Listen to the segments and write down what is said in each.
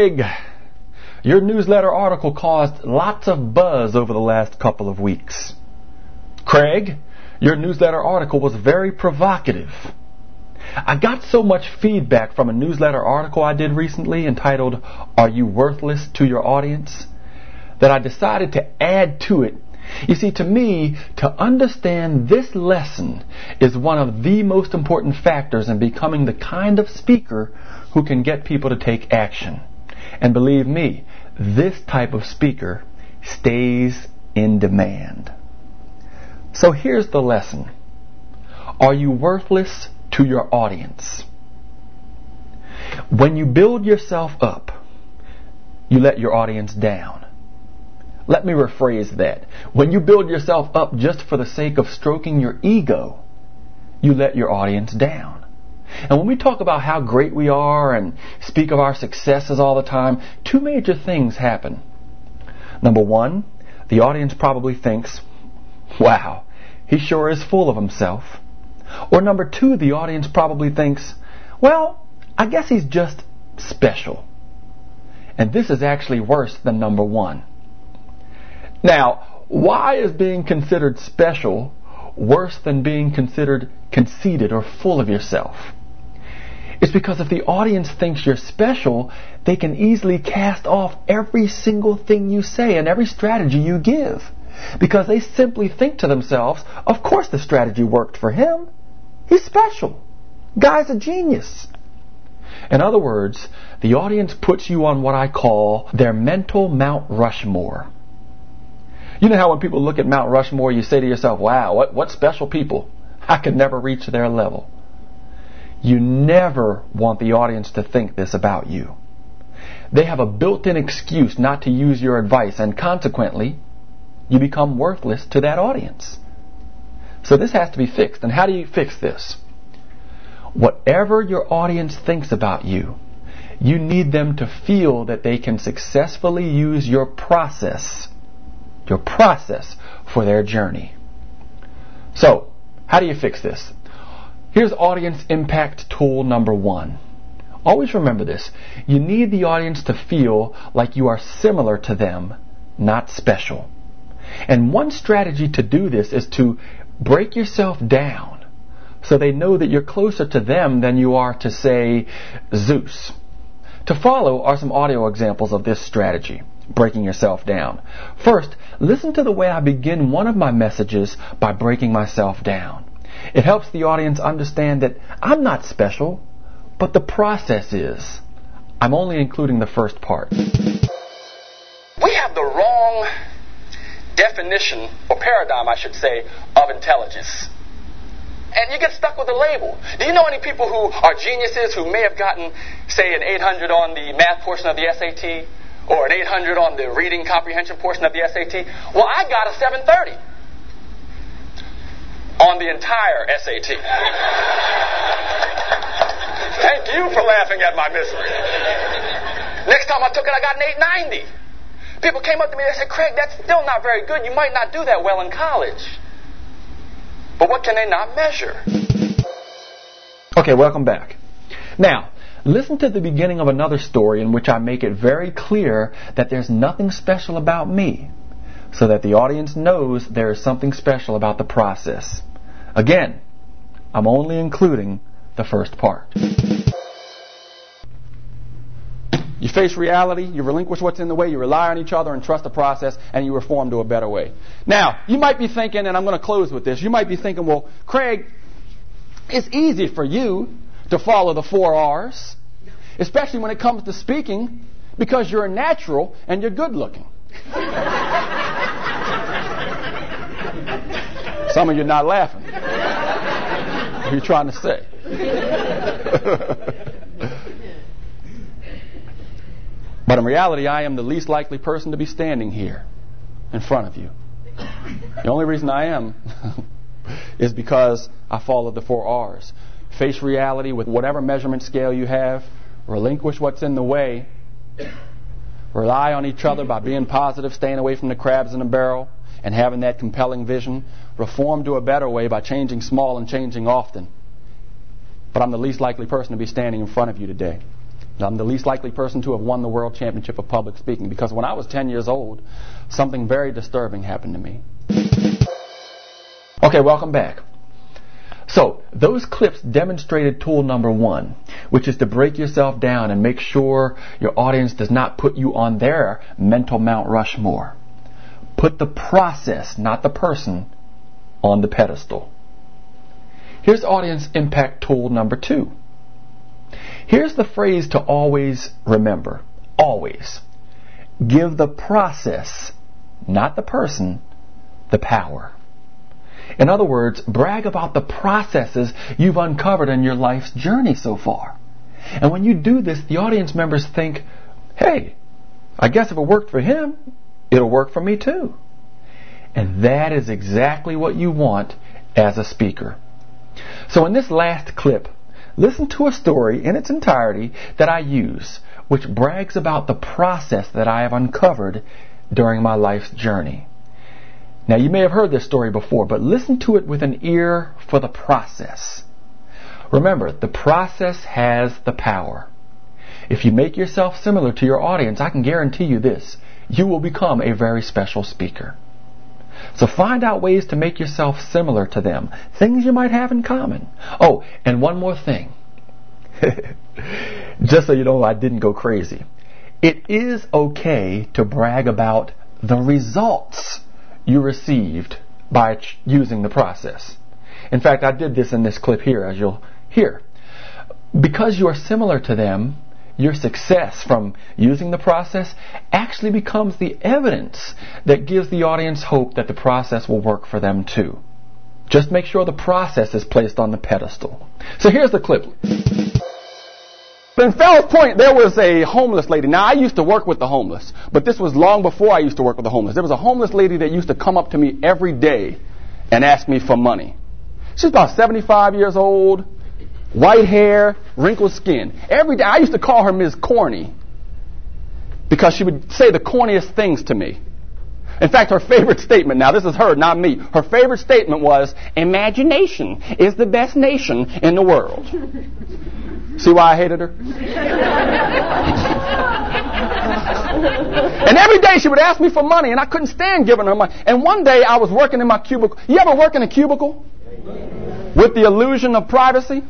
Craig, your newsletter article caused lots of buzz over the last couple of weeks. Craig, your newsletter article was very provocative. I got so much feedback from a newsletter article I did recently entitled, Are You Worthless to Your Audience? That I decided to add to it. You see, to me, to understand this lesson is one of the most important factors in becoming the kind of speaker who can get people to take action. And believe me, this type of speaker stays in demand. So here's the lesson. Are you worthless to your audience? When you build yourself up, you let your audience down. Let me rephrase that. When you build yourself up just for the sake of stroking your ego, you let your audience down. And when we talk about how great we are and speak of our successes all the time, two major things happen. Number one, the audience probably thinks, wow, he sure is full of himself. Or number two, the audience probably thinks, well, I guess he's just special. And this is actually worse than number one. Now, why is being considered special worse than being considered conceited or full of yourself? It's because if the audience thinks you're special, they can easily cast off every single thing you say and every strategy you give. Because they simply think to themselves, of course the strategy worked for him. He's special. Guy's a genius. In other words, the audience puts you on what I call their mental Mount Rushmore. You know how when people look at Mount Rushmore, you say to yourself, wow, what special people. I could never reach their level. You never want the audience to think this about you. They have a built-in excuse not to use your advice, and consequently, you become worthless to that audience. So this has to be fixed. And how do you fix this? Whatever your audience thinks about you, you need them to feel that they can successfully use your process for their journey. So, how do you fix this? Here's audience impact tool number one. Always remember this. You need the audience to feel like you are similar to them, not special. And one strategy to do this is to break yourself down so they know that you're closer to them than you are to, say, Zeus. To follow are some audio examples of this strategy, breaking yourself down. First, listen to the way I begin one of my messages by breaking myself down. It helps the audience understand that I'm not special, but the process is. I'm only including the first part. We have the wrong definition, or paradigm, I should say, of intelligence. And you get stuck with the label. Do you know any people who are geniuses who may have gotten, say, an 800 on the math portion of the SAT, or an 800 on the reading comprehension portion of the SAT? Well, I got a 730 on the entire SAT. Thank you for laughing at my misery. Next time I took it, I got an 890. People came up to me and said, Craig, that's still not very good. You might not do that well in college. But what can they not measure? Okay, welcome back. Now, listen to the beginning of another story in which I make it very clear that there's nothing special about me, so that the audience knows there is something special about the process. Again, I'm only including the first part. You face reality, you relinquish what's in the way, you rely on each other and trust the process, and you reform to a better way. Now, you might be thinking, and I'm going to close with this, you might be thinking, well, Craig, it's easy for you to follow the 4 R's, especially when it comes to speaking, because you're a natural and you're good looking. Some of you are not laughing. What are you trying to say? But in reality, I am the least likely person to be standing here in front of you. The only reason I am is because I followed the 4 R's. Face reality with whatever measurement scale you have. Relinquish what's in the way. Rely on each other by being positive, staying away from the crabs in the barrel, and having that compelling vision. Reform to a better way by changing small and changing often. But I'm the least likely person to be standing in front of you today. I'm the least likely person to have won the World Championship of Public Speaking because when I was 10 years old, something very disturbing happened to me. Okay, welcome back. So, those clips demonstrated tool number 1, which is to break yourself down and make sure your audience does not put you on their mental Mount Rushmore. Put the process, not the person, on the pedestal. Here's audience impact tool number 2. Here's the phrase to always remember. Always. Give the process, not the person, the power. In other words, brag about the processes you've uncovered in your life's journey so far. And when you do this, the audience members think, hey, I guess if it worked for him, it'll work for me too. And that is exactly what you want as a speaker. So in this last clip, listen to a story in its entirety that I use, which brags about the process that I have uncovered during my life's journey. Now, you may have heard this story before, but listen to it with an ear for the process. Remember, the process has the power. If you make yourself similar to your audience, I can guarantee you this: you will become a very special speaker. So find out ways to make yourself similar to them, things you might have in common. Oh, and one more thing. Just so you know I didn't go crazy. It is okay to brag about the results you received by using the process. In fact, I did this in this clip here, as you'll hear. Because you are similar to them, your success from using the process actually becomes the evidence that gives the audience hope that the process will work for them too. Just make sure the process is placed on the pedestal. So here's the clip. In Fells Point, there was a homeless lady. Now, I used to work with the homeless, but this was long before I used to work with the homeless. There was a homeless lady that used to come up to me every day and ask me for money. She's about 75 years old, white hair, wrinkled skin. Every day, I used to call her Ms. Corny because she would say the corniest things to me. In fact, her favorite statement, now this is her, not me, her favorite statement was, "Imagination is the best nation in the world." See why I hated her? And every day she would ask me for money, and I couldn't stand giving her money. And one day I was working in my cubicle. You ever work in a cubicle? With the illusion of privacy?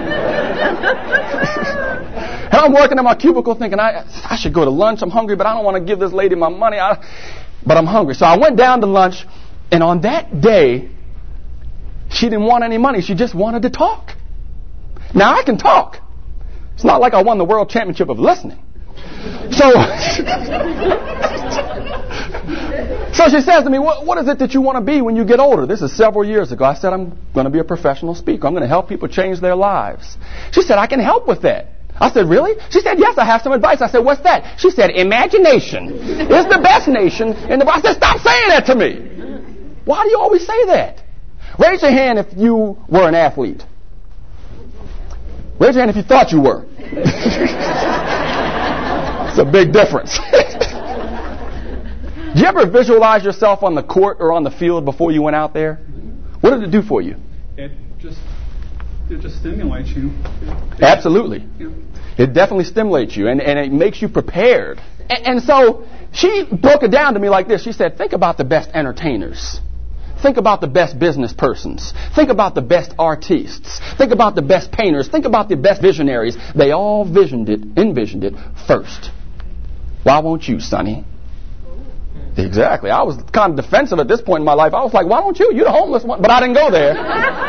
And I'm working in my cubicle thinking, I should go to lunch. I'm hungry, but I don't want to give this lady my money. But I'm hungry. So I went down to lunch, and on that day, she didn't want any money. She just wanted to talk. Now, I can talk. It's not like I won the World Championship of listening. So she says to me, what is it that you want to be when you get older? This is several years ago. I said, I'm going to be a professional speaker. I'm going to help people change their lives. She said, I can help with that. I said, really? She said, yes, I have some advice. I said, what's that? She said, imagination is the best nation in the world. I said, stop saying that to me. Why do you always say that? Raise your hand if you were an athlete. Raise your hand if you thought you were. It's a big difference. Did you ever visualize yourself on the court or on the field before you went out there? What did it do for you? It just stimulates you. Absolutely. Yeah. It definitely stimulates you, and it makes you prepared. And so she broke it down to me like this. She said, think about the best entertainers. Think about the best business persons. Think about the best artists. Think about the best painters. Think about the best visionaries. They all envisioned it first. Why won't you, Sonny? Exactly. I was kind of defensive at this point in my life. I was like, why don't you? You're the homeless one. But I didn't go there.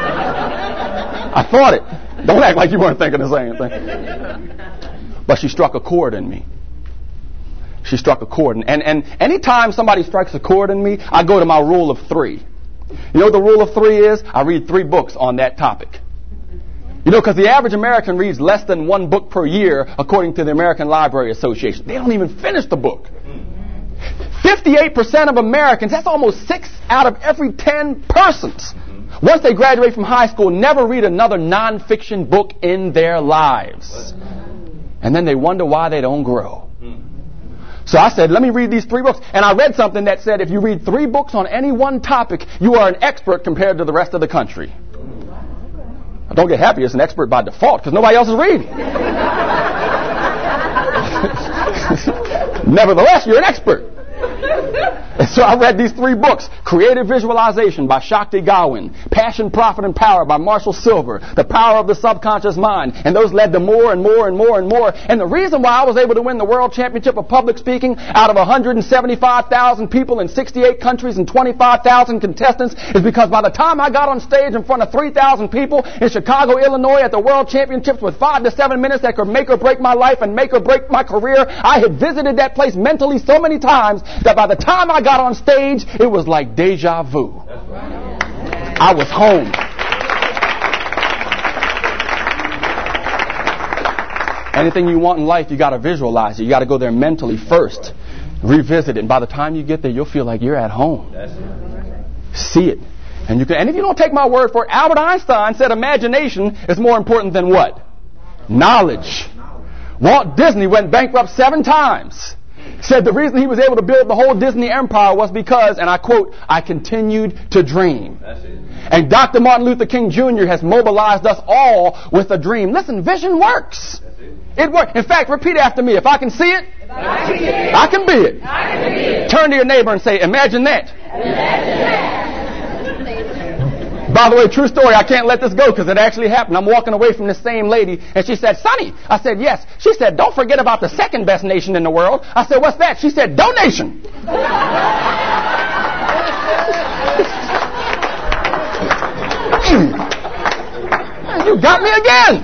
I thought it. Don't act like you weren't thinking the same thing. But she struck a chord in me. She struck a chord. And anytime somebody strikes a chord in me, I go to my rule of 3. You know what the rule of 3 is? I read 3 books on that topic. You know, because the average American reads less than 1 book per year, according to the American Library Association. They don't even finish the book. 58% of Americans, that's almost 6 out of every 10 persons, once they graduate from high school, never read another nonfiction book in their lives. And then they wonder why they don't grow. So I said, let me read these 3 books. And I read something that said if you read 3 books on any one topic, you are an expert compared to the rest of the country. Don't get happy, it's an expert by default because nobody else is reading. Nevertheless, you're an expert. And so I read these 3 books: Creative Visualization by Shakti Gawain, Passion, Profit, and Power by Marshall Silver, The Power of the Subconscious Mind. And those led to more and more and more and more. And the reason why I was able to win the World Championship of Public Speaking out of 175,000 people in 68 countries and 25,000 contestants is because by the time I got on stage in front of 3,000 people in Chicago, Illinois at the World Championships with 5 to 7 minutes that could make or break my life and make or break my career, I had visited that place mentally so many times that by the time I got on stage, it was like deja vu. I was home. Anything you want in life, you got to visualize it. You got to go there mentally first. Revisit it. And by the time you get there, you'll feel like you're at home. See it. And if you don't take my word for it, Albert Einstein said imagination is more important than what? Knowledge. Walt Disney went bankrupt 7 times. Said the reason he was able to build the whole Disney empire was because, and I quote, I continued to dream. And Dr. Martin Luther King Jr. has mobilized us all with a dream. Listen, vision works. It works. In fact, repeat after me. If I can see it, I can be it. Turn to your neighbor and say, imagine that. Imagine that. By the way, true story, I can't let this go because it actually happened. I'm walking away from this same lady and she said, Sonny. I said, yes. She said, don't forget about the second best nation in the world. I said, what's that? She said, donation. You got me again.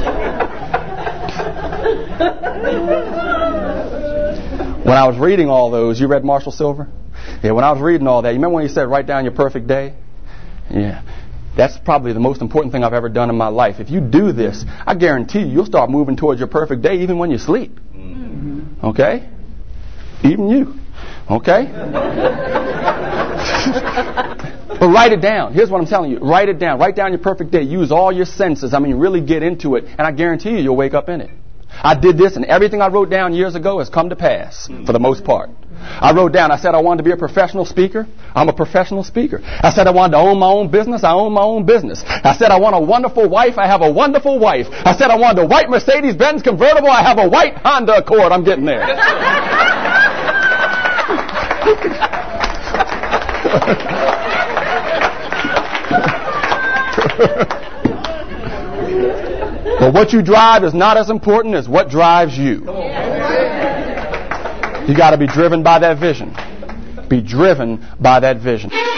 When I was reading all those, you read Marshall Silver? Yeah, when I was reading all that, you remember when he said, write down your perfect day? Yeah. That's probably the most important thing I've ever done in my life. If you do this, I guarantee you'll start moving towards your perfect day even when you sleep. Okay? Even you. Okay? But write it down. Here's what I'm telling you. Write it down. Write down your perfect day. Use all your senses. I mean, really get into it. And I guarantee you, you'll wake up in it. I did this, and everything I wrote down years ago has come to pass, for the most part. I wrote down, I said I wanted to be a professional speaker. I'm a professional speaker. I said I wanted to own my own business. I own my own business. I said I want a wonderful wife. I have a wonderful wife. I said I wanted a white Mercedes-Benz convertible. I have a white Honda Accord. I'm getting there. But what you drive is not as important as what drives you. You got to be driven by that vision. Be driven by that vision.